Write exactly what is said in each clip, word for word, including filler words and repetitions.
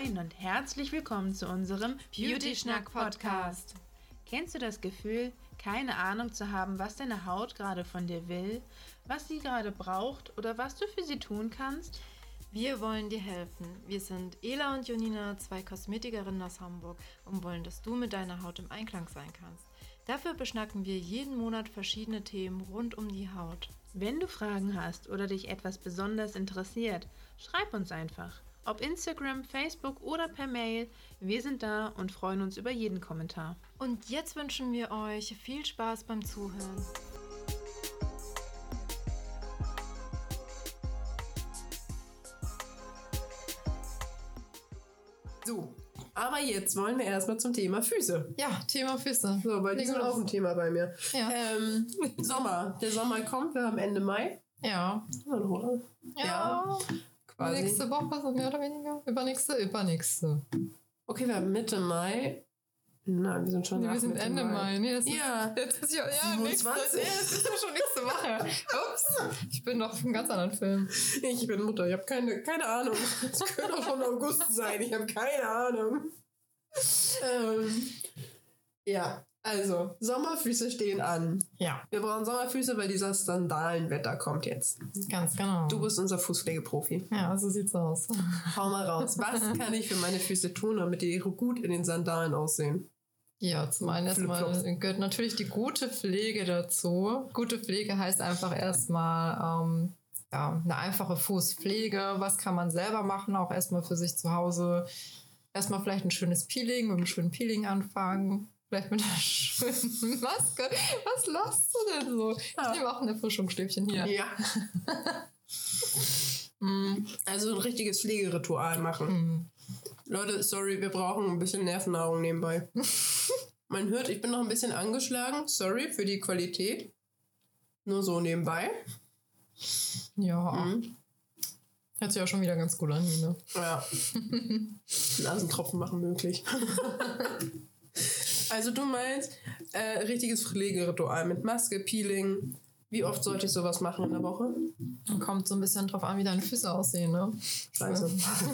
Moin und herzlich willkommen zu unserem Beauty-Schnack-Podcast. Kennst du das Gefühl, keine Ahnung zu haben, was deine Haut gerade von dir will, was sie gerade braucht oder was du für sie tun kannst? Wir wollen dir helfen. Wir sind Ela und Jonina, zwei Kosmetikerinnen aus Hamburg und wollen, dass du mit deiner Haut im Einklang sein kannst. Dafür beschnacken wir jeden Monat verschiedene Themen rund um die Haut. Wenn du Fragen hast oder dich etwas besonders interessiert, schreib uns einfach. Ob Instagram, Facebook oder per Mail, wir sind da und freuen uns über jeden Kommentar. Und jetzt wünschen wir euch viel Spaß beim Zuhören. So, aber jetzt wollen wir erstmal zum Thema Füße. Ja, Thema Füße. So, weil die sind auch ein Thema bei mir. Ja. Ähm, Sommer. Der Sommer kommt, wir haben Ende Mai. Ja. Ja. Ja. Quasi. Nächste Woche, so mehr oder weniger. Übernächste, übernächste. Okay, wir haben Mitte Mai. Nein, wir sind schon Nee, nach wir sind Mitte Ende Mai. Mai. Nee, das Ja. Ist, jetzt ist ja, ja siebenundzwanzig. Nächste, nee, das ist ja schon nächste Woche. Ups. Ich bin doch auf einem ganz anderen Film. Ich bin Mutter, ich habe keine, keine Ahnung. Es könnte auch schon August sein, ich habe keine Ahnung. ähm, ja, also, Sommerfüße stehen an. Ja. Wir brauchen Sommerfüße, weil dieses Sandalenwetter kommt jetzt. Ganz genau. Du bist unser Fußpflegeprofi. Ja, so sieht's aus. Hau mal raus. Was kann ich für meine Füße tun, damit die gut in den Sandalen aussehen? Ja, zum einen erstmal gehört natürlich die gute Pflege dazu. Gute Pflege heißt einfach erstmal ähm, ja, eine einfache Fußpflege. Was kann man selber machen, auch erstmal für sich zu Hause? Erstmal vielleicht ein schönes Peeling, mit einem schönen Peeling anfangen. Vielleicht mit einer schönen Maske. Was lachst du denn so? Ich nehme auch ein Erfrischungsstäbchen hier. Ja. Also ein richtiges Pflegeritual machen. Mhm. Leute, sorry, wir brauchen ein bisschen Nervennahrung nebenbei. Man hört, ich bin noch ein bisschen angeschlagen. Sorry für die Qualität. Nur so nebenbei. Ja. Mhm. Hört sich auch schon wieder ganz gut an, ne? Ja. Nasentropfen machen möglich. Also du meinst, äh, richtiges Pflegeritual mit Maske, Peeling. Wie oft sollte ich sowas machen in der Woche? Kommt so ein bisschen drauf an, wie deine Füße aussehen, ne? Scheiße.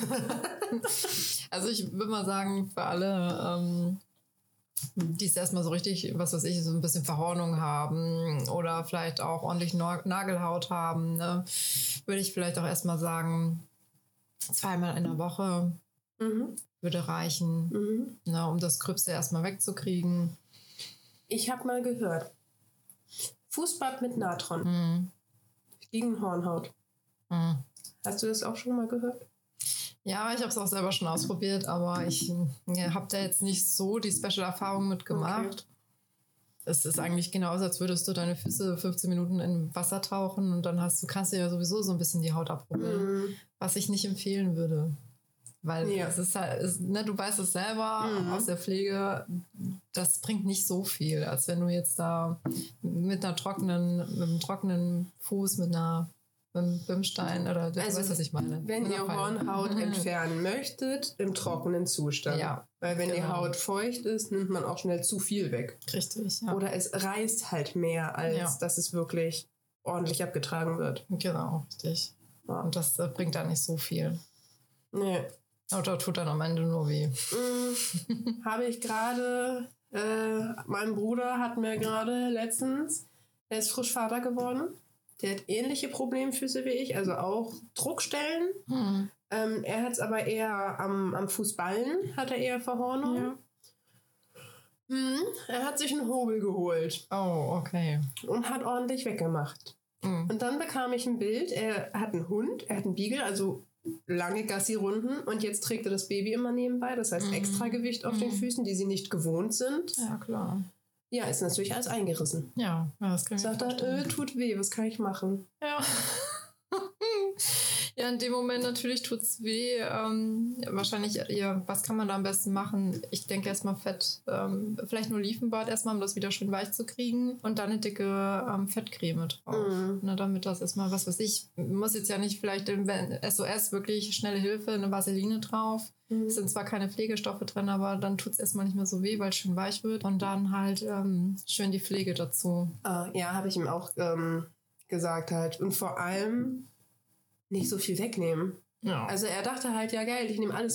Also ich würde mal sagen, für alle, ähm, die es erstmal so richtig, was weiß ich, so ein bisschen Verhornung haben oder vielleicht auch ordentlich Na- Nagelhaut haben, ne? Würde ich vielleicht auch erstmal sagen, zweimal in der Woche Mhm. würde reichen, Mhm. ne, um das Gröbste erstmal wegzukriegen. Ich habe mal gehört, Fußbad mit Natron Mhm. gegen Hornhaut. Mhm. Hast du das auch schon mal gehört? Ja, ich habe es auch selber schon ausprobiert, aber ich ja, habe da jetzt nicht so die Special-Erfahrung mitgemacht. Okay. Es ist eigentlich genauso, als würdest du deine Füße fünfzehn Minuten in Wasser tauchen und dann hast du, kannst du ja sowieso so ein bisschen die Haut abprobieren, Mhm. was ich nicht empfehlen würde. Weil Ja. es ist halt, es, ne, du weißt es selber Mhm. aus der Pflege, das bringt nicht so viel, als wenn du jetzt da mit einer trockenen, mit einem trockenen Fuß, mit einer mit einem Bimstein oder du Also, weißt, was ich meine. Wenn Mit ihr einer Feile. Hornhaut entfernen möchtet, im trockenen Zustand. Ja, Weil wenn die genau. Haut feucht ist, nimmt man auch schnell zu viel weg. Richtig, ja. Oder es reißt halt mehr, als Ja. dass es wirklich ordentlich abgetragen wird. Genau, richtig. Ja. Und das äh, bringt dann nicht so viel. Nee. Oder tut dann am Ende nur weh. Mm, habe ich gerade, äh, mein Bruder hat mir gerade letztens, der ist frisch Vater geworden. Der hat ähnliche Problemfüße wie ich, also auch Druckstellen. Hm. Ähm, er hat es aber eher am, am Fußballen, hat er eher Verhornung. Ja. Mhm. Er hat sich einen Hobel geholt Oh, okay. und hat ordentlich weggemacht. Hm. Und dann bekam ich ein Bild, er hat einen Hund, er hat einen Beagle, also lange Gassi-Runden und jetzt trägt er das Baby immer nebenbei, das heißt Mhm. extra Gewicht auf den Füßen, die sie nicht gewohnt sind. Ja, klar. Ja, ist natürlich alles eingerissen. Ja, ja das kann ich mir Sagt er, vorstellen. äh, tut weh, was kann ich machen? Ja. Ja, in dem Moment natürlich tut's weh. Ähm, wahrscheinlich, ja, was kann man da am besten machen? Ich denke erstmal Fett, ähm, vielleicht nur Olivenbad erstmal, um das wieder schön weich zu kriegen und dann eine dicke ähm, Fettcreme drauf. Mhm. Ne, damit das erstmal, was weiß ich, muss jetzt ja nicht vielleicht in S O S wirklich schnelle Hilfe, eine Vaseline drauf. Mhm. Es sind zwar keine Pflegestoffe drin, aber dann tut's erstmal nicht mehr so weh, weil es schön weich wird. Und dann halt ähm, schön die Pflege dazu. Ah, ja, habe ich ihm auch ähm, gesagt halt. Und vor allem nicht so viel wegnehmen. Ja. Also er dachte halt, ja geil, ich nehme alles weg.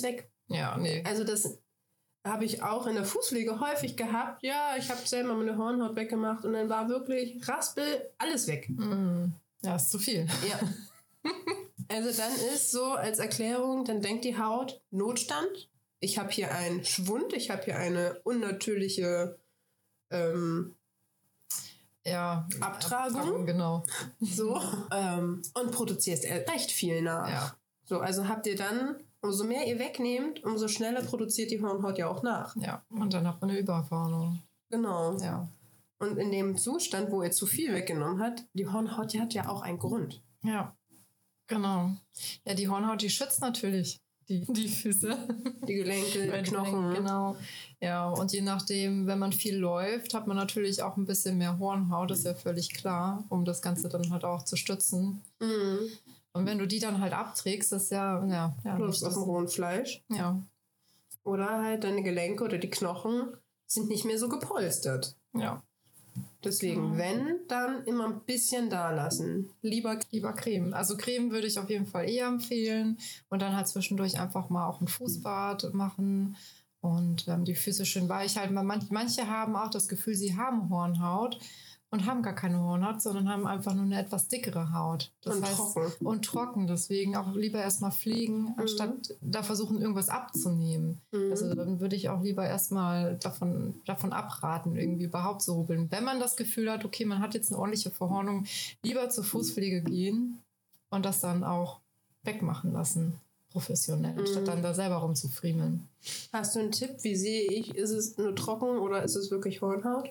Ja, nee. Also das habe ich auch in der Fußpflege häufig gehabt. Ja, ich habe selber meine Hornhaut weggemacht und dann war wirklich Raspel, alles weg. Mm. Ja, ist zu viel. Ja. Also dann ist so als Erklärung, dann denkt die Haut, Notstand. Ich habe hier einen Schwund, ich habe hier eine unnatürliche ähm, ja, Abtragung. Abtragung, genau. So. ähm, und produzierst recht viel nach. Ja. So, also habt ihr dann, umso mehr ihr wegnehmt, umso schneller produziert die Hornhaut ja auch nach. Ja, und dann hat man eine Überfarnung. Genau. Ja. Und in dem Zustand, wo ihr zu viel weggenommen habt, die Hornhaut, die hat ja auch einen Grund. Ja, genau. Ja, die Hornhaut, die schützt natürlich die, die Füße. Die Gelenke, die Knochen. Genau. Ja, und je nachdem, wenn man viel läuft, hat man natürlich auch ein bisschen mehr Hornhaut, ist ja völlig klar, um das Ganze dann halt auch zu stützen. Mhm. Und wenn du die dann halt abträgst, ist ja, ja, ja. Du hast auf dem rohen Fleisch. Ja. Oder halt deine Gelenke oder die Knochen sind nicht mehr so gepolstert. Ja. Deswegen, Genau. wenn, dann immer ein bisschen da lassen. Lieber Lieber Creme. Also Creme würde ich auf jeden Fall eher empfehlen. Und dann halt zwischendurch einfach mal auch ein Fußbad machen und ähm, die Füße schön weich halten. Weil manch, manche haben auch das Gefühl, sie haben Hornhaut und haben gar keine Hornhaut, sondern haben einfach nur eine etwas dickere Haut. Das und heißt, trocken. Und trocken. Deswegen auch lieber erstmal pflegen, anstatt mhm. da versuchen, irgendwas abzunehmen. Mhm. Also dann würde ich auch lieber erstmal davon, davon abraten, irgendwie überhaupt zu rubbeln. Wenn man das Gefühl hat, okay, man hat jetzt eine ordentliche Verhornung, lieber zur Fußpflege gehen und das dann auch wegmachen lassen, professionell, mhm. anstatt dann da selber rumzufriemeln. Hast du einen Tipp? Wie sehe ich, ist es nur trocken oder ist es wirklich Hornhaut?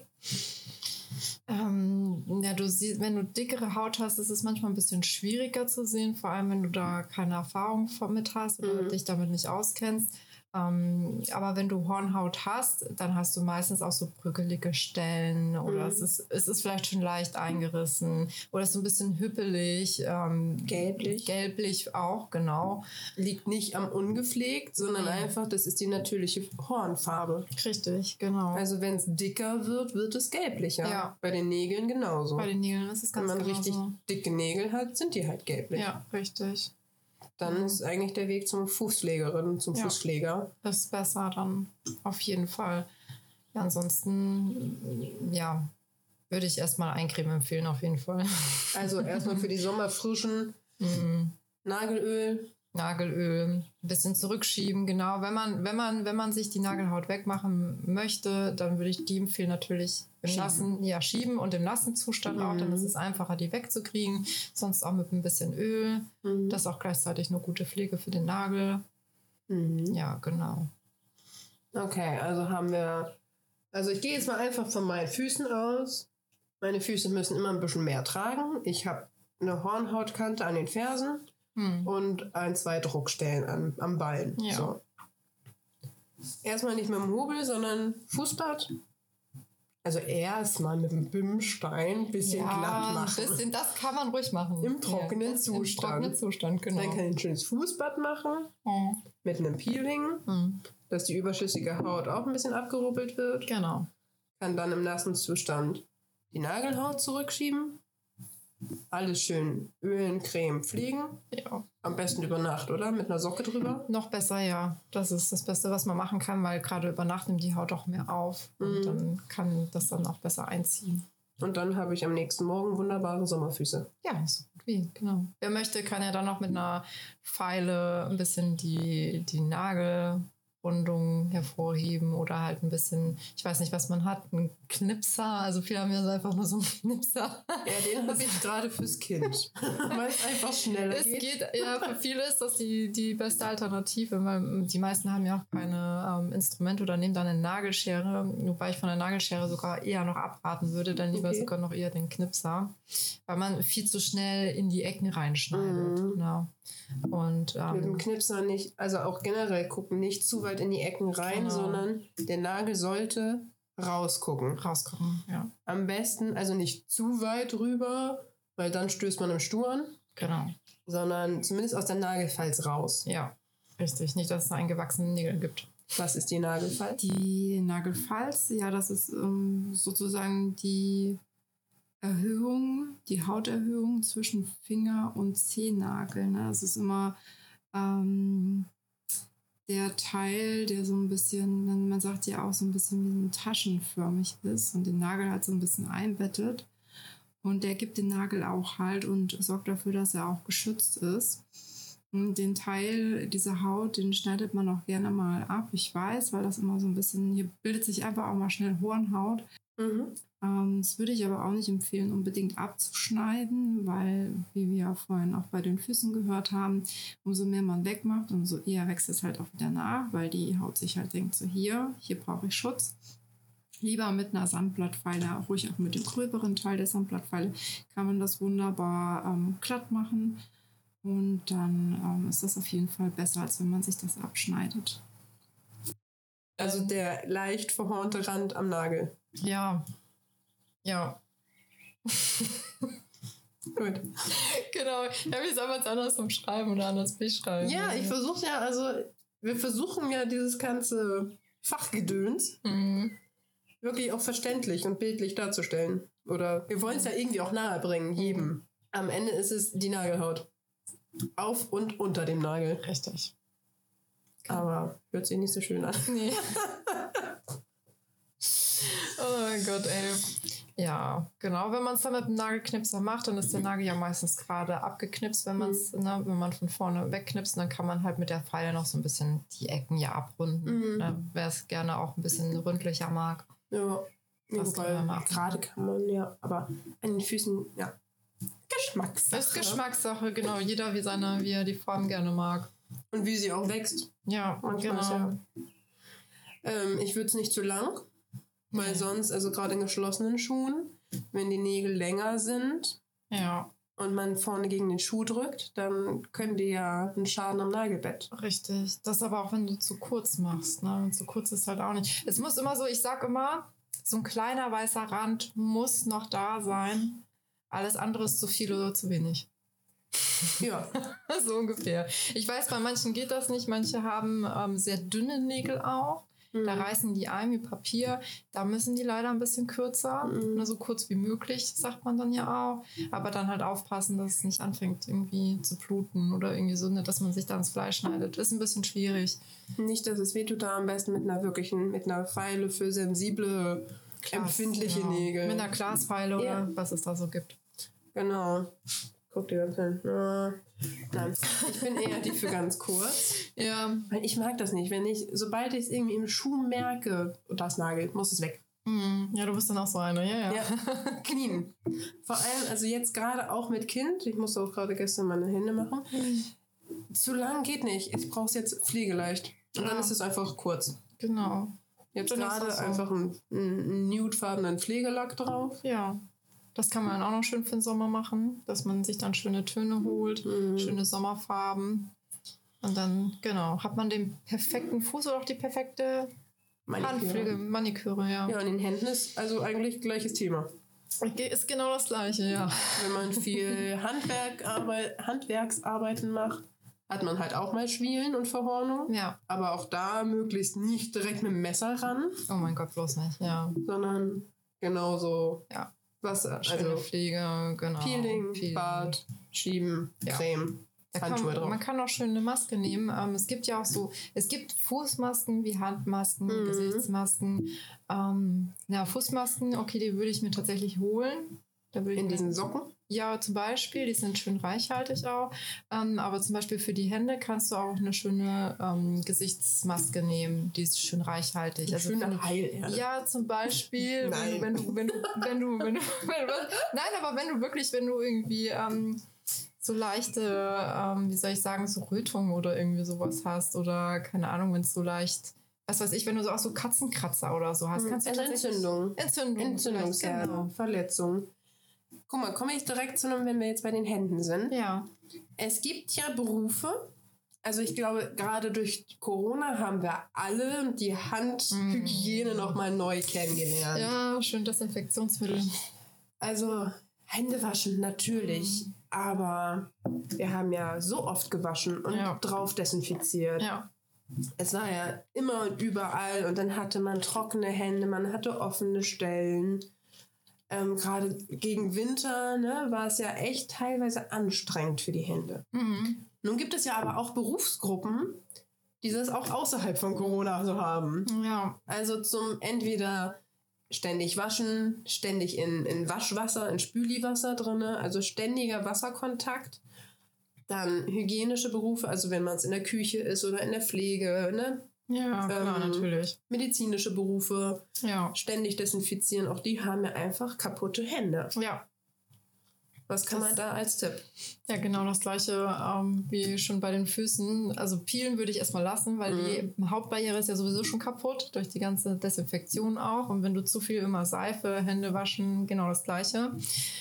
Ähm, ja, du siehst, wenn du dickere Haut hast, ist es manchmal ein bisschen schwieriger zu sehen, vor allem wenn du da keine Erfahrung mit hast oder mhm. dich damit nicht auskennst. Ähm, aber wenn du Hornhaut hast, dann hast du meistens auch so bröckelige Stellen oder mhm. es, ist, es ist vielleicht schon leicht eingerissen oder es ist so ein bisschen hüppelig. Ähm, gelblich. Gelblich auch, genau. Liegt nicht am ungepflegt, sondern mhm. einfach, das ist die natürliche Hornfarbe. Richtig, genau. Also wenn es dicker wird, wird es gelblicher. Ja. Bei den Nägeln genauso. Bei den Nägeln ist es ganz Wenn man genauso. richtig dicke Nägel hat, sind die halt gelblich. Ja, richtig. Dann mhm. ist eigentlich der Weg zum Fußpflegerin, zum ja. Fußpfleger. Das ist besser dann, auf jeden Fall. Ja, ansonsten, ja, würde ich erstmal Eincreme empfehlen, auf jeden Fall. Also erstmal für die Sommerfrischen mhm. Nagelöl. Nagelöl, ein bisschen zurückschieben, genau. Wenn man, wenn man, wenn man sich die Nagelhaut wegmachen möchte, dann würde ich die empfehlen natürlich im schieben. nassen, ja, schieben und im nassen Zustand mhm. auch, dann ist es einfacher, die wegzukriegen. Sonst auch mit ein bisschen Öl. Mhm. Das ist auch gleichzeitig eine gute Pflege für den Nagel. Mhm. Ja, genau. Okay, also haben wir, also ich gehe jetzt mal einfach von meinen Füßen aus. Meine Füße müssen immer ein bisschen mehr tragen. Ich habe eine Hornhautkante an den Fersen. Hm. Und ein, zwei Druckstellen an, am Ballen. Ja. So. Erstmal nicht mit dem Hobel, sondern Fußbad. Also erstmal mit dem Bimstein ein bisschen ja, glatt machen. Bisschen, das kann man ruhig machen. Im trockenen ja, Zustand. Im trockenen Zustand, genau. Dann kann ich ein schönes Fußbad machen. Hm. Mit einem Peeling. Hm. Dass die überschüssige Haut auch ein bisschen abgerubbelt wird. Genau. Kann dann im nassen Zustand die Nagelhaut zurückschieben. Alles schön ölen, Creme, pflegen. Ja. Am besten über Nacht, oder? Mit einer Socke drüber? Noch besser, ja. Das ist das Beste, was man machen kann, weil gerade über Nacht nimmt die Haut auch mehr auf. Und mm. dann kann das dann auch besser einziehen. Und dann habe ich am nächsten Morgen wunderbare Sommerfüße. Ja, so gut wie, genau. Wer möchte, kann ja dann noch mit einer Feile ein bisschen die, die Nagelrundung hervorheben oder halt ein bisschen, ich weiß nicht, was man hat, ein Knipser. Also viele haben ja einfach nur so einen Knipser. Ja, den habe ich gerade fürs Kind. Weil es einfach schneller es geht. geht. Ja, für viele ist das die, die beste Alternative, weil die meisten haben ja auch keine ähm, Instrumente oder nehmen dann eine Nagelschere, wobei ich von der Nagelschere sogar eher noch abraten würde, dann lieber okay. sogar noch eher den Knipser, weil man viel zu schnell in die Ecken reinschneidet. Mhm. Genau. Und, ähm, mit dem Knipser nicht, also auch generell gucken, nicht zu weit in die Ecken rein, genau. sondern der Nagel sollte rausgucken. Rausgucken, ja. Am besten, also nicht zu weit rüber, weil dann stößt man im Stuhl an. Genau. Sondern zumindest aus der Nagelfalz raus. Ja, richtig. Nicht, dass es eingewachsene Nägel gibt. Was ist die Nagelfalz? Die Nagelfalz, ja, das ist ähm, sozusagen die Erhöhung, die Hauterhöhung zwischen Finger und Zehennagel. Ne? Das ist immer, ähm, der Teil, der so ein bisschen, man sagt ja auch so ein bisschen wie ein taschenförmig ist und den Nagel halt so ein bisschen einbettet. Und der gibt den Nagel auch Halt und sorgt dafür, dass er auch geschützt ist. Und den Teil dieser Haut, den schneidet man auch gerne mal ab. Ich weiß, weil das immer so ein bisschen, hier bildet sich einfach auch mal schnell Hornhaut. Mhm. Ähm, das würde ich aber auch nicht empfehlen, unbedingt abzuschneiden, weil, wie wir ja vorhin auch bei den Füßen gehört haben, umso mehr man wegmacht, umso eher wächst es halt auch wieder nach, weil die Haut sich halt denkt, so hier, hier brauche ich Schutz. Lieber mit einer Sandblattfeile, ruhig auch mit dem gröberen Teil der Sandblattfeile, kann man das wunderbar ähm, glatt machen. Und dann ähm, ist das auf jeden Fall besser, als wenn man sich das abschneidet. Also der leicht verhornte Rand am Nagel. Ja. Ja. Gut. Genau. Ja, wie soll man es anders umschreiben oder anders beschreiben? Ja, ich versuche ja, also wir versuchen ja dieses ganze Fachgedöns Mhm. wirklich auch verständlich und bildlich darzustellen. Oder wir wollen es ja irgendwie auch nahe bringen, jedem. Am Ende ist es die Nagelhaut. Auf und unter dem Nagel. Richtig. Aber hört sich nicht so schön an. Nee. Oh mein Gott, ey. Ja, genau. Wenn man es dann mit dem Nagelknipser macht, dann ist der Nagel ja meistens gerade abgeknipst, wenn, man's, ne, wenn man von vorne wegknipst. Dann kann man halt mit der Feile noch so ein bisschen die Ecken ja abrunden. Mhm. Ne, wer es gerne auch ein bisschen ründlicher mag. Ja, Das kann man machen. gerade kann man, ja. Aber an den Füßen, ja. Geschmackssache. Das ist Geschmackssache, genau. Jeder wie seine, wie er die Form gerne mag. Und wie sie auch wächst. Ja, Manchmal ist genau. ja. Ähm, ich würde es nicht zu lang, weil Nee. sonst, also gerade in geschlossenen Schuhen, wenn die Nägel länger sind Ja, und man vorne gegen den Schuh drückt, dann können die ja einen Schaden am Nagelbett. richtig. Das aber auch, wenn du zu kurz machst. Ne? Und zu kurz ist halt auch nicht. Es muss immer so, ich sag immer, so ein kleiner weißer Rand muss noch da sein. Alles andere ist zu viel oder zu wenig. Ja. So ungefähr. Ich weiß, bei manchen geht das nicht. Manche haben ähm, sehr dünne Nägel auch. Da Mhm. reißen die ein wie Papier. Da müssen die leider ein bisschen kürzer. Mhm. Nur so kurz wie möglich, sagt man dann ja auch. Aber dann halt aufpassen, dass es nicht anfängt irgendwie zu bluten oder irgendwie so, ne, dass man sich da ins Fleisch schneidet. Ist ein bisschen schwierig. Nicht, dass es wehtut, da am besten mit einer wirklichen, mit einer Feile für sensible, empfindliche ja. Nägel. Mit einer Glasfeile oder Ja. was es da so gibt. Genau. Guck dir das an. Ja. Nein, ich bin eher die für ganz kurz. Ja. Weil ich mag das nicht. Wenn ich, sobald ich es irgendwie im Schuh merke, und das nagelt, muss es weg. Hm. Ja, du bist dann auch so eine. Ja, ja. Ja, knien. Vor allem, also jetzt gerade auch mit Kind, ich musste auch gerade gestern meine Hände machen. Zu lang geht nicht. Ich brauche es jetzt pflegeleicht. Und dann Ja. ist es einfach kurz. Genau. Jetzt Dann ist gerade das so. einfach einen, einen nudefarbenen Pflegelack drauf. Ja. Das kann man auch noch schön für den Sommer machen, dass man sich dann schöne Töne holt, Mhm. schöne Sommerfarben. Und dann, genau, hat man den perfekten Fuß oder auch die perfekte Handpflege, Maniküre, ja. Ja, und in den Händen ist also eigentlich gleiches Thema. Ist genau das Gleiche, ja. Wenn man viel Handwerk, Arbeit, Handwerksarbeiten macht, hat man halt auch mal Schwielen und Verhornung. Ja. Aber auch da möglichst nicht direkt mit dem Messer ran, Oh mein Gott, bloß nicht, ja. sondern genauso Ja. was, Schöne also Pflege, genau. Peeling, Peeling. Bad, Schieben, Ja. Creme, Da kann, Handschuhe drauf. man kann auch schön eine Maske nehmen. Ähm, es gibt ja auch so, es gibt Fußmasken wie Handmasken, Mhm. Gesichtsmasken. Ähm, ja, Fußmasken, okay, die würde ich mir tatsächlich holen. Da würde ich In mir- diesen Socken. Ja, zum Beispiel, die sind schön reichhaltig auch. Ähm, aber zum Beispiel für die Hände kannst du auch eine schöne ähm, Gesichtsmaske nehmen. Die ist schön reichhaltig. Also Schöne finde- Heilerde. ja, zum Beispiel, Nein. wenn du, wenn du, wenn du, wenn du, wenn du, nein, aber wenn du wirklich, wenn du irgendwie ähm, so leichte, ähm, wie soll ich sagen, so Rötungen oder irgendwie sowas hast oder keine Ahnung, wenn es so leicht, was weiß ich, wenn du so auch so Katzenkratzer oder so hast, kannst du Also tatsächlich- Entzündung. Entzündung, vielleicht, Entzündungsherde, genau. Verletzung. Guck mal, komme ich direkt zu einem, wenn wir jetzt bei den Händen sind. Ja, Es gibt ja Berufe, also ich glaube, gerade durch Corona haben wir alle die Handhygiene Mm. nochmal neu kennengelernt. ja, schön Desinfektionsmittel. Also Hände waschen natürlich, aber wir haben ja so oft gewaschen und Ja. drauf desinfiziert. Ja, Es war ja immer und überall und dann hatte man trockene Hände, man hatte offene Stellen. Ähm, gerade gegen Winter, ne, war es ja echt teilweise anstrengend für die Hände. mhm. Nun gibt es ja aber auch Berufsgruppen, die das auch außerhalb von Corona so haben. Ja. Also zum entweder ständig waschen, ständig in, in Waschwasser, in Spüliwasser drin, also ständiger Wasserkontakt. Dann hygienische Berufe, also wenn man es in der Küche ist oder in der Pflege, ne? Ja, klar, Ähm, natürlich. Medizinische Berufe, Ja. ständig desinfizieren, auch die haben ja einfach kaputte Hände. Ja. Was kann Das- man da als Tipp? Ja, genau das gleiche ähm, wie schon bei den Füßen. Also peelen würde ich erstmal lassen, weil Mhm. die Hautbarriere ist ja sowieso schon kaputt, durch die ganze Desinfektion auch. Und wenn du zu viel immer Seife, Hände waschen, genau das gleiche.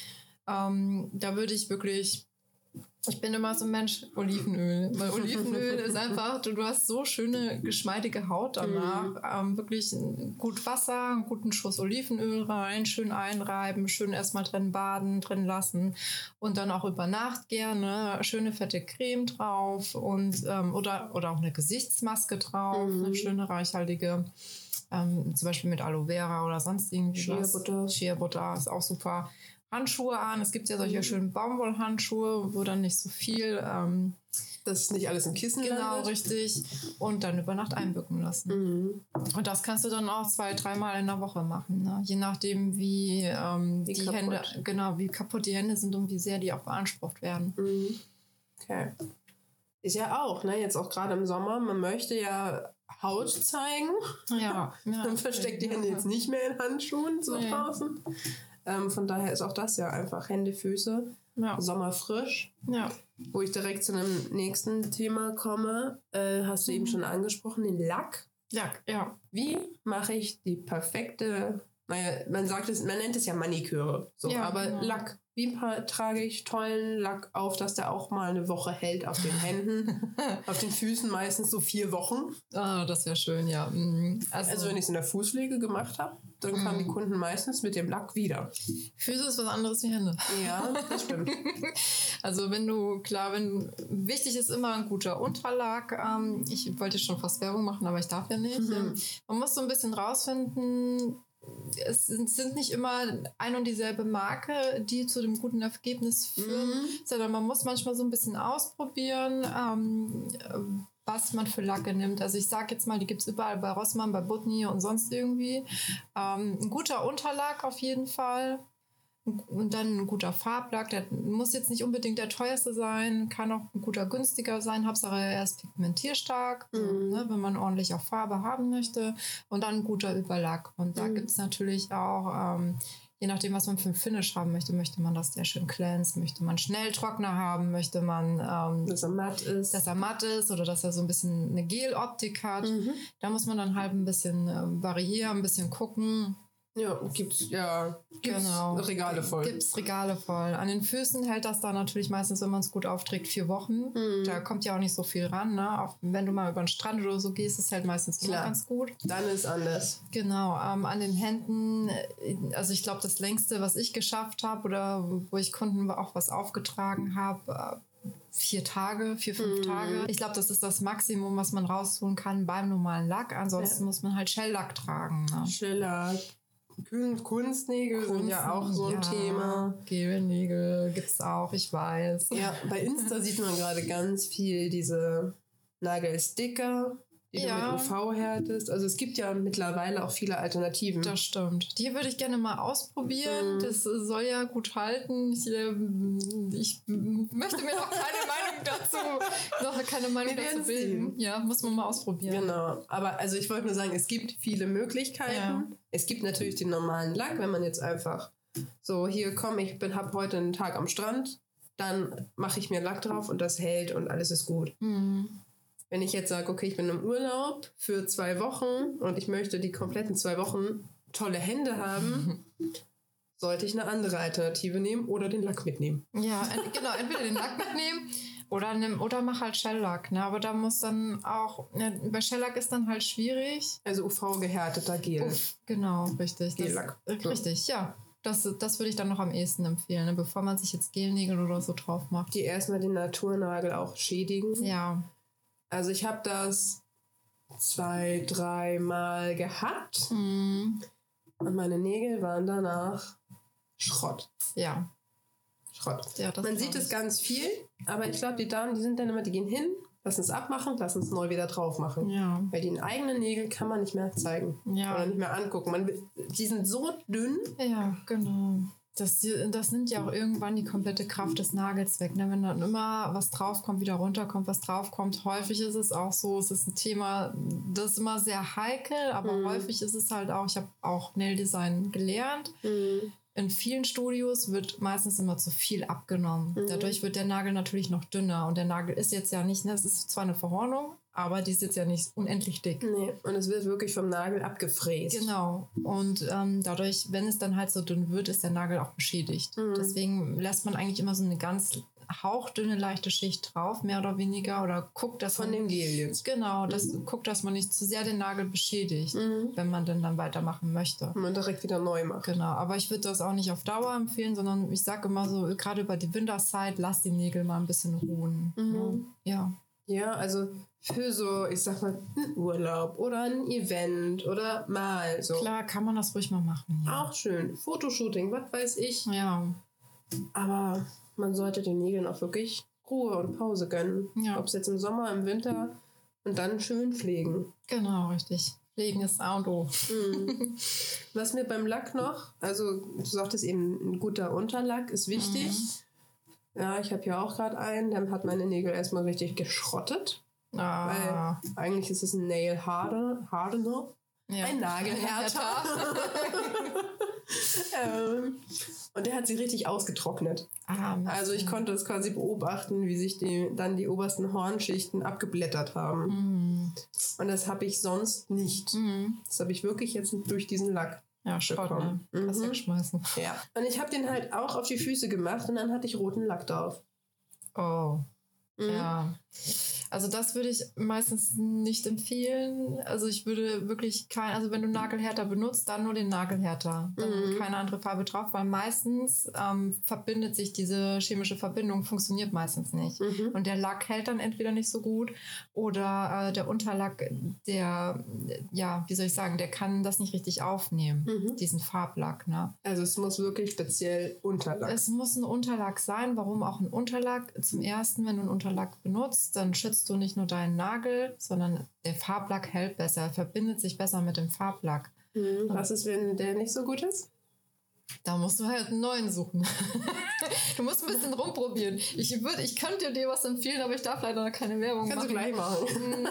Ähm, da würde ich wirklich, ich bin immer so ein Mensch, Olivenöl. Weil Olivenöl ist einfach, du, du hast so schöne, geschmeidige Haut danach. Ähm, wirklich gut Wasser, einen guten Schuss Olivenöl rein, schön einreiben, schön erstmal drin baden, drin lassen. Und dann auch über Nacht gerne schöne fette Creme drauf und ähm, oder, oder auch eine Gesichtsmaske drauf, Mhm. eine schöne reichhaltige. Ähm, zum Beispiel mit Aloe Vera oder sonst irgendwie was. Shea-Butter. Shea-Butter ist auch super. Handschuhe an. Es gibt ja solche schönen Baumwollhandschuhe, wo dann nicht so viel, ähm, Dass nicht alles im Kissen genau, landet. richtig, und dann über Nacht einwirken lassen. Mhm. Und das kannst du dann auch zwei, dreimal in der Woche machen, ne? Je nachdem, wie, ähm, Wie die kaputt. Hände, genau, wie kaputt die Hände sind und wie sehr die auch beansprucht werden. Mhm. Okay. Ist ja auch, ne? Jetzt auch gerade im Sommer, man möchte ja Haut zeigen. Ja. ja. Man versteckt die Hände jetzt nicht mehr in Handschuhen so Nee. draußen. Ähm, von daher ist auch das ja einfach Hände, Füße, Ja. sommerfrisch. Ja. Wo ich direkt zu einem nächsten Thema komme, äh, hast du eben schon angesprochen, den Lack. Ja, ja. Wie mache ich die perfekte, naja, man sagt es, man nennt es ja Maniküre, so, Ja, aber genau. Lack. Wie pa- trage ich tollen Lack auf, dass der auch mal eine Woche hält auf den Händen, auf den Füßen meistens so vier Wochen. Ah, das wäre schön, ja. Mhm. Also, Also wenn ich es in der Fußpflege gemacht habe, dann kamen die Kunden meistens mit dem Lack wieder. Füße ist was anderes wie Hände. Ja, das stimmt. Also wenn du, klar, wenn wichtig ist immer ein guter Unterlag. Ähm, ich wollte schon fast Werbung machen, aber ich darf ja nicht. Mhm. Ähm, man muss so ein bisschen rausfinden, es sind, sind nicht immer ein und dieselbe Marke, die zu dem guten Ergebnis führen, Mhm. sondern man muss manchmal so ein bisschen ausprobieren, ähm, was man für Lacke nimmt. Also ich sage jetzt mal, die gibt es überall bei Rossmann, bei Butni und sonst irgendwie. Ähm, ein guter Unterlag auf jeden Fall. Und dann ein guter Farblack, der muss jetzt nicht unbedingt der teuerste sein, kann auch ein guter günstiger sein. Hauptsache er ist pigmentierstark, Mhm. ne, wenn man ordentlich auch Farbe haben möchte. Und dann ein guter Überlack. Und da Mhm. gibt es natürlich auch, ähm, je nachdem, was man für ein Finish haben möchte, möchte man, dass der schön glänzt, möchte man schnell Trockner haben, möchte man, ähm, Dass er matt ist. dass er matt ist oder dass er so ein bisschen eine Geloptik hat. Mhm. Da muss man dann halt ein bisschen äh, variieren, ein bisschen gucken. Ja, gibt's ja gibt's Genau. Regale voll. Gibt's Regale voll. An den Füßen hält das dann natürlich meistens, wenn man es gut aufträgt, vier Wochen. Mhm. Da kommt ja auch nicht so viel ran. Ne? Auch wenn du mal über den Strand oder so gehst, ist es halt meistens immer Klar. ganz gut. Dann ist anders. Genau. Ähm, an den Händen, äh, also ich glaube, das längste, was ich geschafft habe oder wo ich Kunden auch was aufgetragen habe, äh, vier Tage, vier, fünf Mhm. Tage. Ich glaube, das ist das Maximum, was man rausholen kann beim normalen Lack. Ansonsten Ja. muss man halt Shellack tragen. Ne? Schiller. Kun- Kunstnägel sind ja auch so ein Ja, Thema. Gelnägel gibt's auch, ich weiß. Ja, bei Insta sieht man gerade ganz viel diese Nagelsticker, die Ja. du mit U V härtest. Also es gibt ja mittlerweile auch viele Alternativen. Das stimmt. Die würde ich gerne mal ausprobieren. Mhm. Das äh, soll ja gut halten. Ich, ähm, ich möchte mir noch keine Meinung dazu, noch keine Meinung Wir dazu werden's bilden. sehen. Ja, muss man mal ausprobieren. Genau, aber also ich wollte nur sagen, es gibt viele Möglichkeiten. Ja. Es gibt natürlich den normalen Lack, wenn man jetzt einfach so, hier komm, ich bin hab heute einen Tag am Strand, dann mache ich mir Lack drauf und das hält und alles ist gut. Mhm. Wenn ich jetzt sage, okay, ich bin im Urlaub für zwei Wochen und ich möchte die kompletten zwei Wochen tolle Hände haben, sollte ich eine andere Alternative nehmen oder den Lack mitnehmen. Ja, ent genau, entweder den Lack mitnehmen oder, nimm, oder mach halt Shellack. Ne? Aber da muss dann auch, ne, bei Shellack ist dann halt schwierig. Also U V-gehärteter Gel. Uff, genau, richtig. Das, Gellack. äh, richtig, ja. Das, das würde ich dann noch am ehesten empfehlen, ne? Bevor man sich jetzt Gelnägel oder so drauf macht. Die erstmal den Naturnagel auch schädigen. Ja. Also ich habe das zwei, dreimal gehabt Mhm. und meine Nägel waren danach Schrott. Ja. Schrott. ja das Man glaub sieht es ich. ganz viel, aber ich glaube, die Damen, die sind dann immer, die gehen hin, lass uns abmachen, lass uns neu wieder drauf machen. Ja. Weil die eigenen Nägel kann man nicht mehr zeigen Ja. oder nicht mehr angucken. Man, die sind so dünn. Ja, genau. Das, das nimmt ja auch irgendwann die komplette Kraft des Nagels weg. Ne? Wenn dann immer was draufkommt, wieder runterkommt, was draufkommt. Häufig ist es auch so, es ist ein Thema, das ist immer sehr heikel, aber Mhm. häufig ist es halt auch, ich habe auch Nail Design gelernt. Mhm. In vielen Studios wird meistens immer zu viel abgenommen. Mhm. Dadurch wird der Nagel natürlich noch dünner. Und der Nagel ist jetzt ja nicht, ne, es ist zwar eine Verhornung, aber die ist jetzt ja nicht unendlich dick. Nee, und es wird wirklich vom Nagel abgefräst. Genau. Und ähm, dadurch, wenn es dann halt so dünn wird, ist der Nagel auch beschädigt. Mhm. Deswegen lässt man eigentlich immer so eine ganz hauchdünne, leichte Schicht drauf, mehr oder weniger. Oder guckt, dass Von man... dem Gel jetzt. Genau, das, guckt, dass man nicht zu sehr den Nagel beschädigt, Mhm. wenn man denn dann weitermachen möchte. Und man direkt wieder neu macht. Genau, aber ich würde das auch nicht auf Dauer empfehlen, sondern ich sage immer so, gerade über die Winterzeit, lass die Nägel mal ein bisschen ruhen. Mhm. Ja. Ja, also für so, ich sag mal, einen Urlaub oder ein Event oder mal so. Klar, kann man das ruhig mal machen. Ja. Auch schön. Fotoshooting, was weiß ich. Ja. Aber man sollte den Nägeln auch wirklich Ruhe und Pause gönnen. Ja. Ob es jetzt im Sommer, im Winter und dann schön pflegen. Genau, richtig. Pflegen ist A und O. Mhm. Was mir beim Lack noch, also du sagtest eben, ein guter Unterlack ist wichtig. Mhm. Ja, ich habe ja auch gerade einen, der hat meine Nägel erstmal richtig geschrottet. Ah. Weil eigentlich ist es ein Nail Hardener. Hardener. Ja. Ein Nagelhärter. ähm, und der hat sie richtig ausgetrocknet. Ah, Also ich konnte es quasi beobachten, wie sich die, dann die obersten Hornschichten abgeblättert haben. Mhm. Und das habe ich sonst nicht. Mhm. Das habe ich wirklich jetzt durch diesen Lack Ja, Schrott, ne? bekommen. Kannst Mhm. wegschmeißen. Ja. Und ich habe den halt auch auf die Füße gemacht und dann hatte ich roten Lack drauf. Oh. Mhm. Ja. Also das würde ich meistens nicht empfehlen. Also ich würde wirklich kein, also wenn du Nagelhärter benutzt, dann nur den Nagelhärter. Dann Mhm. keine andere Farbe drauf, weil meistens ähm, verbindet sich diese chemische Verbindung, funktioniert meistens nicht. Mhm. Und der Lack hält dann entweder nicht so gut oder äh, der Unterlack, der, ja, wie soll ich sagen, der kann das nicht richtig aufnehmen, Mhm. diesen Farblack, ne? Also es muss wirklich speziell Unterlack. Es muss ein Unterlack sein. Warum auch ein Unterlack? Zum ersten, wenn du einen Unterlack benutzt, dann schützt du nicht nur deinen Nagel, sondern der Farblack hält besser, verbindet sich besser mit dem Farblack. Mhm. Was ist, wenn der nicht so gut ist? Da musst du halt einen neuen suchen. Du musst ein bisschen rumprobieren. Ich, würd, ich könnte dir was empfehlen, aber ich darf leider keine Werbung Kannst du machen. gleich machen.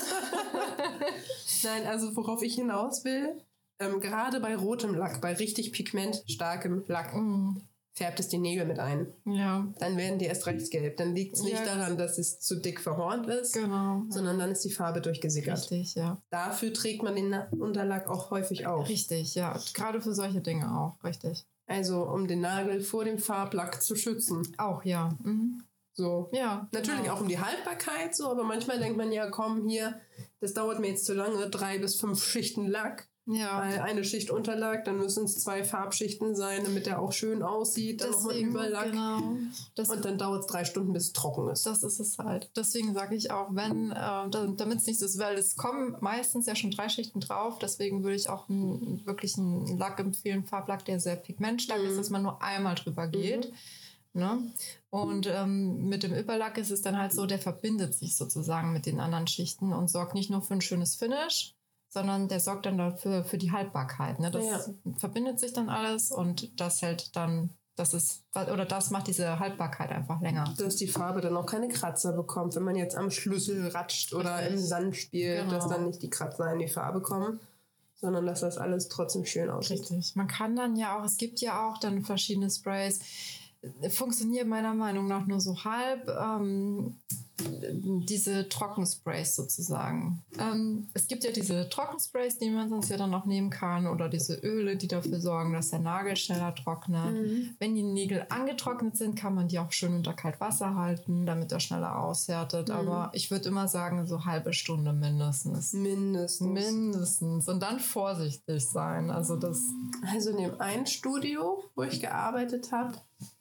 Nein, also worauf ich hinaus will, ähm, gerade bei rotem Lack, bei richtig pigmentstarkem Lack, Mm, färbt es die Nägel mit ein. ja, Dann werden die erst recht gelb. Dann liegt es nicht Ja. daran, dass es zu dick verhornt ist, genau. sondern dann ist die Farbe durchgesickert. Richtig, ja. Dafür trägt man den Na- Unterlack auch häufig auf. Richtig, ja. Gerade für solche Dinge auch, richtig. Also um den Nagel vor dem Farblack zu schützen. Auch, ja. Mhm. So. Ja. Natürlich genau. auch um die Haltbarkeit, so, aber manchmal denkt man ja, komm hier, das dauert mir jetzt zu lange, drei bis fünf Schichten Lack. Ja. Weil eine Schicht Unterlack, dann müssen es zwei Farbschichten sein, damit der auch schön aussieht. Dann nochmal Deswegen, Überlack. genau. Das, Und dann dauert es drei Stunden, bis es trocken ist. das ist es halt. Deswegen sage ich auch, wenn, äh, damit es nicht so ist, weil es kommen meistens ja schon drei Schichten drauf, deswegen würde ich auch einen, wirklich einen Lack empfehlen, Farblack, der sehr pigmentstark Mhm. ist, dass man nur einmal drüber geht. Ne? Und ähm, mit dem Überlack ist es dann halt so, der verbindet sich sozusagen mit den anderen Schichten und sorgt nicht nur für ein schönes Finish, sondern der sorgt dann dafür für die Haltbarkeit. Ne? Das Ja. verbindet sich dann alles und das hält dann, das ist, oder das macht diese Haltbarkeit einfach länger. Dass die Farbe dann auch keine Kratzer bekommt, wenn man jetzt am Schlüssel ratscht oder Richtig. im Sand spielt, Genau. dass dann nicht die Kratzer in die Farbe kommen, sondern dass das alles trotzdem schön aussieht. Richtig. Man kann dann ja auch, es gibt ja auch dann verschiedene Sprays, funktioniert meiner Meinung nach nur so halb, ähm, diese Trockensprays sozusagen. Ähm, es gibt ja diese Trockensprays, die man sonst ja dann noch nehmen kann oder diese Öle, die dafür sorgen, dass der Nagel schneller trocknet. Mhm. Wenn die Nägel angetrocknet sind, kann man die auch schön unter Kaltwasser halten, damit er schneller aushärtet. Mhm. Aber ich würde immer sagen, so halbe Stunde mindestens. Mindestens. Mindestens. Und dann vorsichtig sein. Also das... Also in dem einen Studio, wo ich gearbeitet habe,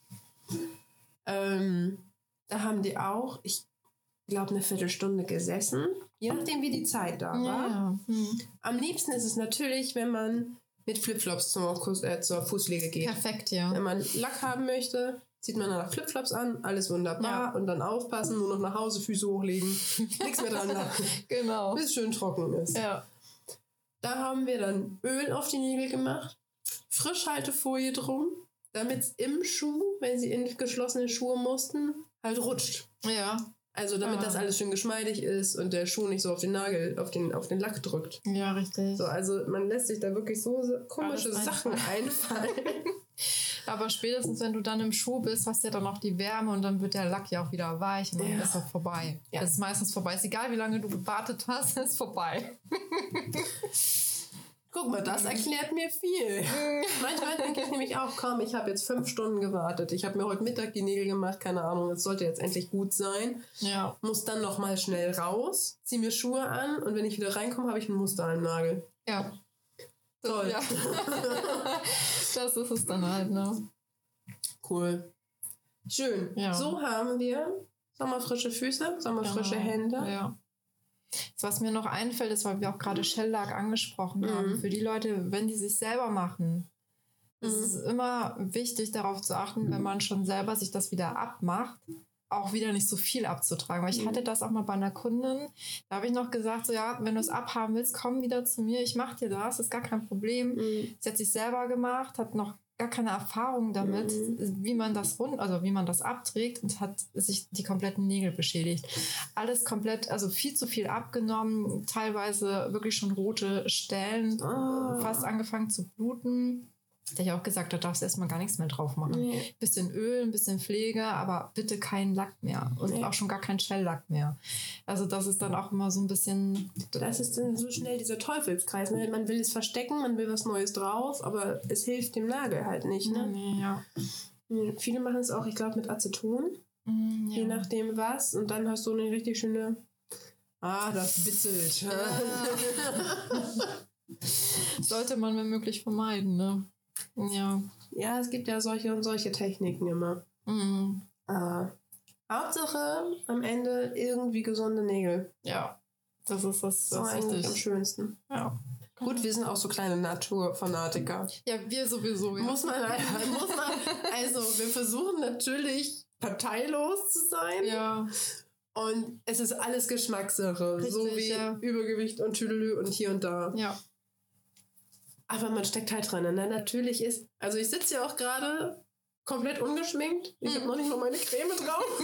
ähm, da haben die auch, ich glaube, eine Viertelstunde gesessen. Je nachdem, wie die Zeit da war. Ja. Hm. Am liebsten ist es natürlich, wenn man mit Flipflops zur, Kuss- äh, zur Fußpflege geht. Perfekt, ja. Wenn man Lack haben möchte, zieht man danach Flipflops an, alles wunderbar. Ja. Und dann aufpassen, nur noch nach Hause, Füße hochlegen, nichts mehr dran lassen. Genau. Bis es schön trocken ist. Ja. Da haben wir dann Öl auf die Nägel gemacht, Frischhaltefolie drum, damit es im Schuh, wenn sie in geschlossene Schuhe mussten, halt rutscht. Ja. Also damit ah. das alles schön geschmeidig ist und der Schuh nicht so auf den Nagel, auf den, auf den Lack drückt. Ja, richtig. So, also man lässt sich da wirklich so komische Sachen einfallen. Aber spätestens, wenn du dann im Schuh bist, hast du ja dann auch die Wärme und dann wird der Lack ja auch wieder weich und dann ja. ist er vorbei. Ja. Das ist meistens vorbei. Ist egal, wie lange du gewartet hast, ist vorbei. Guck mal, das erklärt mir viel. Manchmal denke ich nämlich auch, komm, ich habe jetzt fünf Stunden gewartet. Ich habe mir heute Mittag die Nägel gemacht, keine Ahnung, es sollte jetzt endlich gut sein. Ja. Muss dann noch mal schnell raus, ziehe mir Schuhe an und wenn ich wieder reinkomme, habe ich ein Muster am Nagel. Ja. Toll. Ja. Das ist es dann halt, ne? Cool. Schön. Ja. So haben wir sommerfrische Füße, sommerfrische genau. Hände. Ja. Das, was mir noch einfällt, ist, weil wir auch gerade Shellac angesprochen mhm. haben, für die Leute, wenn die sich selber machen, mhm. ist es immer wichtig, darauf zu achten, wenn man schon selber sich das wieder abmacht, auch wieder nicht so viel abzutragen. Weil ich mhm. hatte das auch mal bei einer Kundin, da habe ich noch gesagt, so ja, wenn du es abhaben willst, komm wieder zu mir, ich mache dir das, ist gar kein Problem. Mhm. Sie hat sich selber gemacht, hat noch gar keine Erfahrung damit, mhm. wie man das rund, also wie man das abträgt und hat sich die kompletten Nägel beschädigt. Alles komplett, also viel zu viel abgenommen, teilweise wirklich schon rote Stellen, oh. fast angefangen zu bluten. Da ich auch gesagt, da darfst du erstmal gar nichts mehr drauf machen. Nee. Bisschen Öl, ein bisschen Pflege, aber bitte keinen Lack mehr. Und nee. auch schon gar keinen Shellac mehr. Also das ist dann auch immer so ein bisschen... Das ist dann so schnell dieser Teufelskreis. Ne? Man will es verstecken, man will was Neues drauf, aber es hilft dem Nagel halt nicht. Ne? Nee, ja. Viele machen es auch, ich glaube, mit Aceton. Mm, ja. Je nachdem was. Und dann hast du eine richtig schöne... Ah, das bitzelt. Ja. Sollte man wenn möglich vermeiden, ne? Ja. Ja, es gibt ja solche und solche Techniken immer. Mhm. Äh, Hauptsache am Ende irgendwie gesunde Nägel. Ja, das ist das, das so eigentlich richtig. Am schönsten. Ja. Gut, wir sind auch so kleine Naturfanatiker. Ja, wir sowieso. Ja. Muss man, muss man, also wir versuchen natürlich parteilos zu sein. Ja. Und es ist alles Geschmackssache. Richtig, so wie ja. Übergewicht und Tüdelü und hier und da. Ja. Aber man steckt halt dran. Ne? Natürlich ist, also ich sitze ja auch gerade komplett ungeschminkt. Ich habe noch nicht mal meine Creme drauf.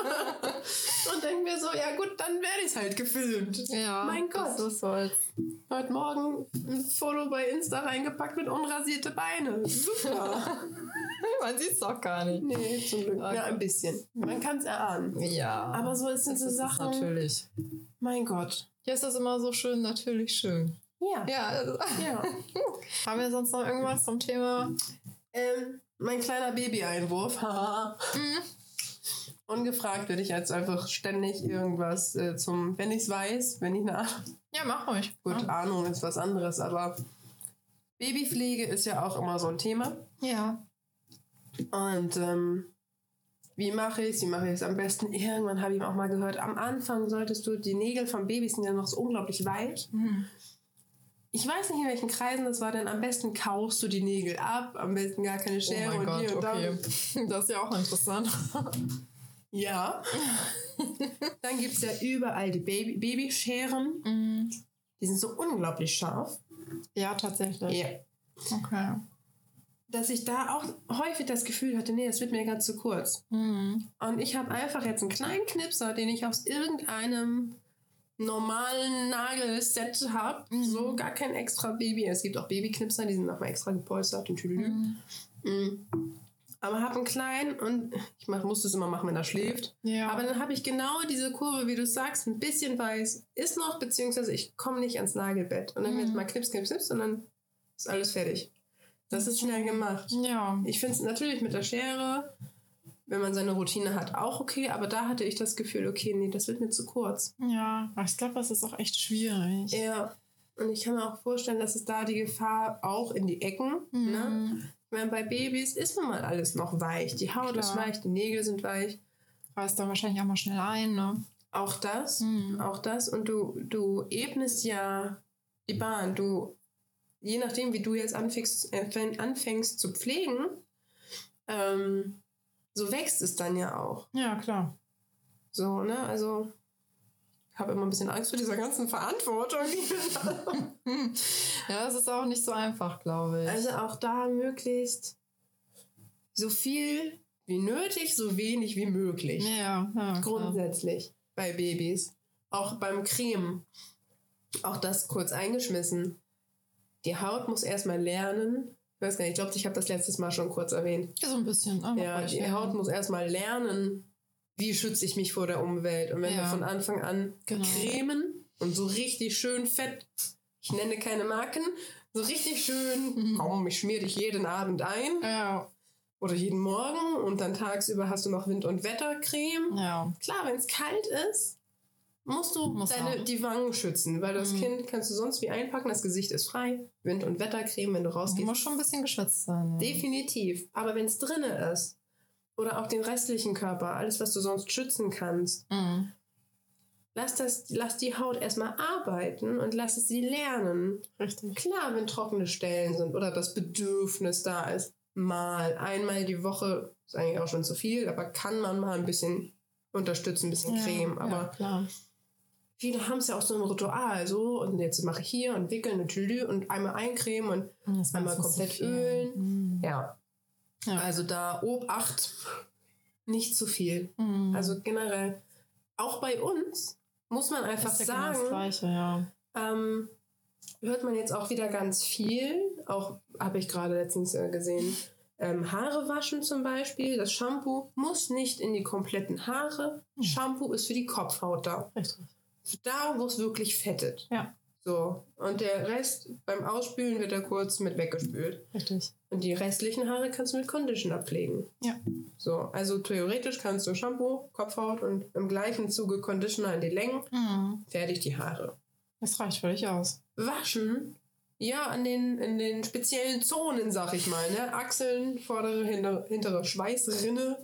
Und denke mir so, ja gut, dann werde ich es halt gefilmt. Ja, mein Gott. Das ist halt. Heute Morgen ein Foto bei Insta reingepackt mit unrasierte Beine. Super. Man sieht es doch gar nicht. Nee, zum Glück. Ja, ein bisschen. Man kann es erahnen. Ja. Aber so sind so Sachen. Natürlich. Mein Gott. Hier ist das immer so schön, natürlich schön. Ja. Ja. Also. ja. Haben wir sonst noch irgendwas zum Thema? Ähm, mein kleiner Baby-Einwurf. mhm. Ungefragt würde ich jetzt einfach ständig irgendwas äh, zum, wenn ich es weiß, wenn ich eine Ahnung. Ja, mach ruhig. Gut, ja. Ahnung ist was anderes, aber Babypflege ist ja auch immer so ein Thema. Ja. Und ähm, wie mache ich es? Wie mache ich es am besten? Irgendwann habe ich auch mal gehört, am Anfang solltest du, die Nägel von Babys sind ja noch so unglaublich weich. Mhm. Ich weiß nicht, in welchen Kreisen das war, denn am besten kaust du die Nägel ab, am besten gar keine Schere oh mein und Gott, hier und okay. da. Das ist ja auch interessant. Ja. Dann gibt es ja überall die Baby- Babyscheren. Mhm. Die sind so unglaublich scharf. Ja, tatsächlich. Ja. Okay. Dass ich da auch häufig das Gefühl hatte, nee, das wird mir ganz zu kurz. Mhm. Und ich habe einfach jetzt einen kleinen Knipser, den ich aus irgendeinem normalen Nagelset habe. Mhm. So gar kein extra Baby. Es gibt auch Babyknipser, die sind nochmal extra gepolstert und tüdelü. Mhm. Mhm. Aber habe einen kleinen und ich mach, muss das immer machen, wenn er schläft. Ja. Aber dann habe ich genau diese Kurve, wie du sagst, ein bisschen weiß ist noch, beziehungsweise ich komme nicht ans Nagelbett. Und dann mhm. wird mal knips, knips, knips und dann ist alles fertig. Das ist schnell gemacht. Ja. Ich finde es natürlich mit der Schere, wenn man seine Routine hat, auch okay. Aber da hatte ich das Gefühl, okay, nee, das wird mir zu kurz. Ja, aber ich glaube, das ist auch echt schwierig. Ja. Und ich kann mir auch vorstellen, dass es da die Gefahr auch in die Ecken, mhm. ne? Ich meine, bei Babys ist nun mal alles noch weich. Die Haut Klar. ist weich, die Nägel sind weich. Reißt dann wahrscheinlich auch mal schnell ein, ne? Auch das, mhm. auch das. Und du, du ebnest ja die Bahn. Du, je nachdem, wie du jetzt anfängst, äh, anfängst zu pflegen, ähm, so wächst es dann ja auch. Ja, klar. So, ne, also ich habe immer ein bisschen Angst vor dieser ganzen Verantwortung. Ja, das ist auch nicht so einfach, glaube ich. Also auch da möglichst so viel wie nötig, so wenig wie möglich. Ja, ja. Grundsätzlich klar. Bei Babys. Auch beim Cremen. Auch das kurz eingeschmissen. Die Haut muss erstmal lernen. Ich weiß gar nicht, ich glaube, ich habe das letztes Mal schon kurz erwähnt. Ja, so ein bisschen. Oh, ja, die Haut muss erstmal lernen, wie schütze ich mich vor der Umwelt. Und wenn ja. wir von Anfang an genau. cremen und so richtig schön fett, ich nenne keine Marken, so richtig schön, mhm. komm, ich schmier dich jeden Abend ein. Ja. Oder jeden Morgen und dann tagsüber hast du noch Wind- und Wettercreme. Ja. Klar, wenn es kalt ist, musst du Muss deine, die Wangen schützen, weil das mhm. Kind kannst du sonst wie einpacken, das Gesicht ist frei. Wind- und Wettercreme, wenn du rausgehst. Du musst schon ein bisschen geschützt sein. Ja. Definitiv. Aber wenn es drinne ist oder auch den restlichen Körper, alles, was du sonst schützen kannst, mhm. lass, das, lass die Haut erstmal arbeiten und lass es sie lernen. Richtig. Klar, wenn trockene Stellen sind oder das Bedürfnis da ist, mal einmal die Woche, ist eigentlich auch schon zu viel, aber kann man mal ein bisschen unterstützen, ein bisschen ja, Creme. Aber ja, klar. viele haben es ja auch so ein Ritual, so, und jetzt mache ich hier und wickeln und Tülü und einmal eincremen und das einmal komplett so ölen. Mhm. Ja. ja. Also da Obacht, nicht zu viel. Mhm. Also generell, auch bei uns muss man einfach ist ja sagen, genau das Gleiche, ja. ähm, hört man jetzt auch wieder ganz viel, auch habe ich gerade letztens äh, gesehen, ähm, Haare waschen zum Beispiel, das Shampoo muss nicht in die kompletten Haare, hm. Shampoo ist für die Kopfhaut da. Richtig. Da, wo es wirklich fettet. Ja. So, und der Rest beim Ausspülen wird da kurz mit weggespült. Richtig. Und die restlichen Haare kannst du mit Conditioner pflegen. Ja. So, also theoretisch kannst du Shampoo, Kopfhaut und im gleichen Zuge Conditioner in die Längen, mhm. fertig die Haare. Das reicht völlig aus. Waschen, ja, an den, in den speziellen Zonen, sag ich mal, ne? Achseln, vordere, hintere, hintere Schweißrinne,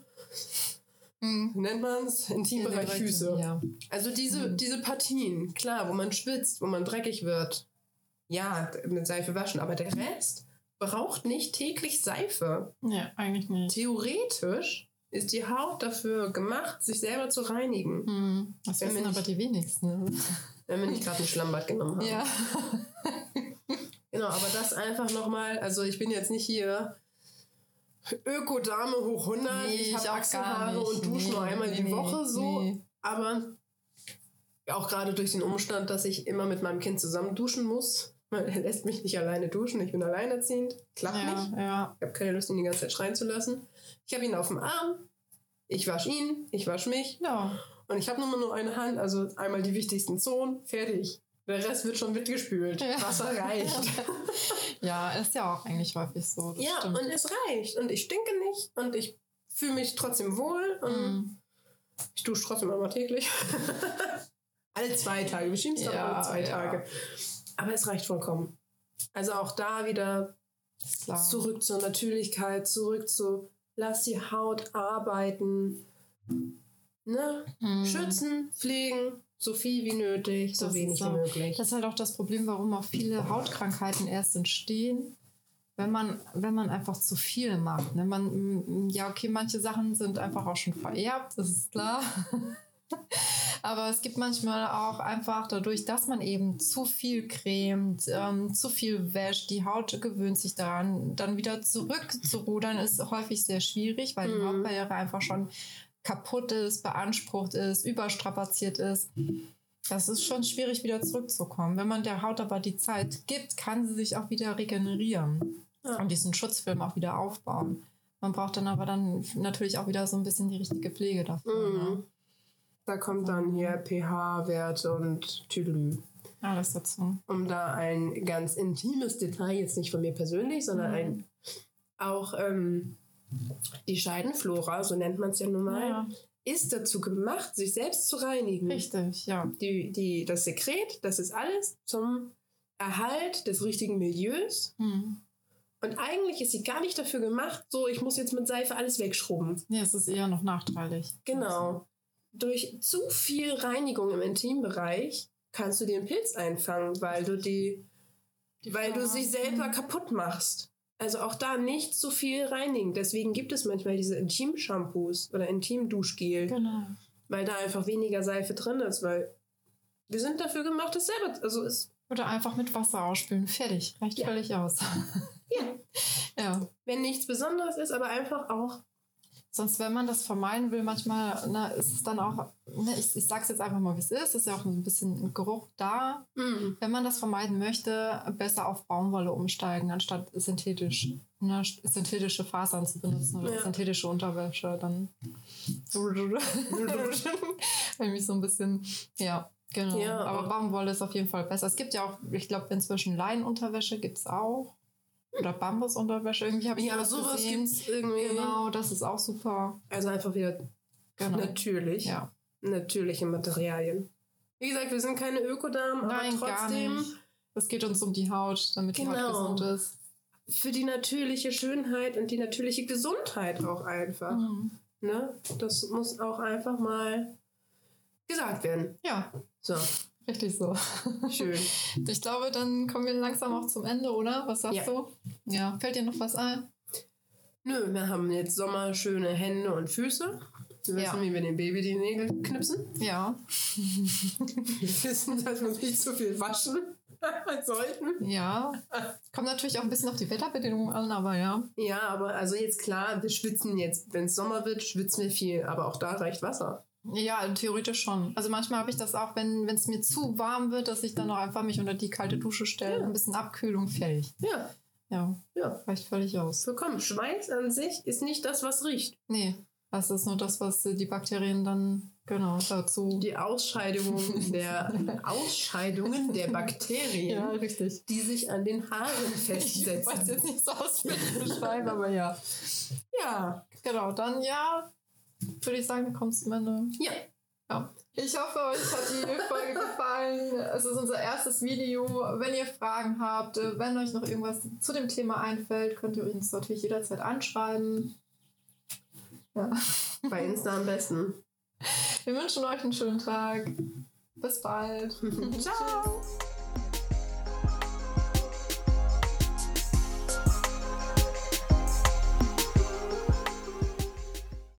mhm. nennt man es, Intimbereich ja, Füße. Ja. Also diese, mhm. diese Partien, klar, wo man schwitzt, wo man dreckig wird, ja, mit Seife waschen, aber der Rest braucht nicht täglich Seife. Ja, eigentlich nicht. Theoretisch ist die Haut dafür gemacht, sich selber zu reinigen. Mhm. Das wissen aber die wenigsten. Wenn wir nicht gerade ein Schlammbad genommen haben. Ja. Genau, aber das einfach nochmal, also ich bin jetzt nicht hier Ökodame hoch hundert, nee, ich habe ich Achselhaare und dusche nee, nur einmal nee, die Woche so, nee. aber auch gerade durch den Umstand, dass ich immer mit meinem Kind zusammen duschen muss, er lässt mich nicht alleine duschen, ich bin alleinerziehend, klappt ja, nicht, ja. ich habe keine Lust, ihn die ganze Zeit schreien zu lassen. Ich habe ihn auf dem Arm, ich wasche ihn, ich wasche mich. Ja. Und ich habe nur nur eine Hand, also einmal die wichtigsten Zonen, fertig. Der Rest wird schon mitgespült. Ja. Wasser reicht. Ja, ist ja auch eigentlich häufig so. Ja, stimmt. Und es reicht. Und ich stinke nicht und ich fühle mich trotzdem wohl. Und mm. ich dusche trotzdem einmal täglich. Alle zwei Tage. Bestimmt ja, alle zwei ja. Tage. Aber es reicht vollkommen. Also auch da wieder zurück zur Natürlichkeit, zurück zu lass die Haut arbeiten. Ne? Mm. Schützen, pflegen, so viel wie nötig, so das wenig so. wie möglich. Das ist halt auch das Problem, warum auch viele Hautkrankheiten erst entstehen, wenn man, wenn man einfach zu viel macht. Ne? Man, ja, okay, manche Sachen sind einfach auch schon vererbt, das ist klar. Aber es gibt manchmal auch einfach dadurch, dass man eben zu viel cremt, ähm, zu viel wäscht, die Haut gewöhnt sich daran, dann wieder zurückzurudern, ist häufig sehr schwierig, weil die Mhm. Hautbarriere einfach schon kaputt ist, beansprucht ist, überstrapaziert ist. Das ist schon schwierig, wieder zurückzukommen. Wenn man der Haut aber die Zeit gibt, kann sie sich auch wieder regenerieren Ja. und diesen Schutzfilm auch wieder aufbauen. Man braucht dann aber dann natürlich auch wieder so ein bisschen die richtige Pflege dafür. Mhm. Ne? Da kommt dann hier pH-Werte und Tüdelü. Alles dazu. Um da ein ganz intimes Detail, jetzt nicht von mir persönlich, sondern Mhm. ein auch ähm, die Scheidenflora, so nennt man es ja nun mal, Ja. ist dazu gemacht, sich selbst zu reinigen. Richtig, ja. Die, die, das Sekret, das ist alles zum Erhalt des richtigen Milieus. Hm. Und eigentlich ist sie gar nicht dafür gemacht, so ich muss jetzt mit Seife alles wegschrubben. Ja, es ist eher noch nachteilig. Genau. Durch zu viel Reinigung im Intimbereich kannst du dir einen Pilz einfangen, weil du die, Die weil du Flora. sie selber kaputt machst. Also auch da nicht zu viel reinigen. Deswegen gibt es manchmal diese Intim-Shampoos oder Intim-Duschgel. Genau. Weil da einfach weniger Seife drin ist, weil wir sind dafür gemacht, das selber, also ist... Oder einfach mit Wasser ausspülen. Fertig. Reicht Ja. völlig aus. Ja. Ja. Wenn nichts Besonderes ist, aber einfach auch... Sonst, wenn man das vermeiden will, manchmal na, ist es dann auch, ne, ich, ich sag's jetzt einfach mal, wie es ist, ist ja auch ein bisschen ein Geruch da. Mm. Wenn man das vermeiden möchte, besser auf Baumwolle umsteigen, anstatt synthetisch, ne, synthetische Fasern zu benutzen oder Ja. synthetische Unterwäsche. Dann wenn mich so ein bisschen, ja, genau. Ja, aber auch- Baumwolle ist auf jeden Fall besser. Es gibt ja auch, ich glaube, inzwischen Leinenunterwäsche gibt es auch. Oder Bambusunterwäsche. Irgendwie habe ich Ja, was sowas gesehen. gibt's irgendwie. Genau, das ist auch super. Also einfach wieder Genau. natürlich. Ja. Natürliche Materialien. Wie gesagt, wir sind keine Ökodamen, aber Nein, gar trotzdem nicht. Es geht uns um die Haut, damit die Haut Genau. gesund ist. für die natürliche Schönheit und die natürliche Gesundheit auch einfach. Mhm. Ne? Das muss auch einfach mal gesagt werden. Ja, So, richtig so. schön. Ich glaube, dann kommen wir langsam auch zum Ende, oder? Was sagst Ja. du? Ja, fällt dir noch was ein? Nö, wir haben jetzt sommerschöne Hände und Füße. Wir wissen, Ja. wie wir dem Baby die Nägel knipsen. Ja. Wir wissen, dass wir nicht zu viel waschen sollten. Ja. Kommt natürlich auch ein bisschen auf die Wetterbedingungen an, aber ja. Ja, aber also jetzt klar, wir schwitzen jetzt. Wenn es Sommer wird, schwitzen wir viel. Aber auch da reicht Wasser. Ja, theoretisch schon. Also manchmal habe ich das auch, wenn es mir zu warm wird, dass ich dann auch einfach mich unter die kalte Dusche stelle. Ja. Ein bisschen Abkühlung, fertig. Ja, Ja, ja. reicht völlig aus. Vollkommen. Schweiß an sich ist nicht das, was riecht. Nee, das ist nur das, was die Bakterien dann, genau, dazu... Die Ausscheidungen der Ausscheidungen der Bakterien, richtig. die sich an den Haaren Ich weiß festsetzen. jetzt nicht so ausführlich beschreiben, aber ja. Ja, Genau, dann ja, würde ich sagen, wir kommen zum Ende. ja. Ja. Ich hoffe, euch hat die Folge gefallen. Es ist unser erstes Video. Wenn ihr Fragen habt, wenn euch noch irgendwas zu dem Thema einfällt, könnt ihr uns natürlich jederzeit anschreiben. Ja. Bei Insta am besten. Wir wünschen euch einen schönen Tag. Bis bald. Ciao.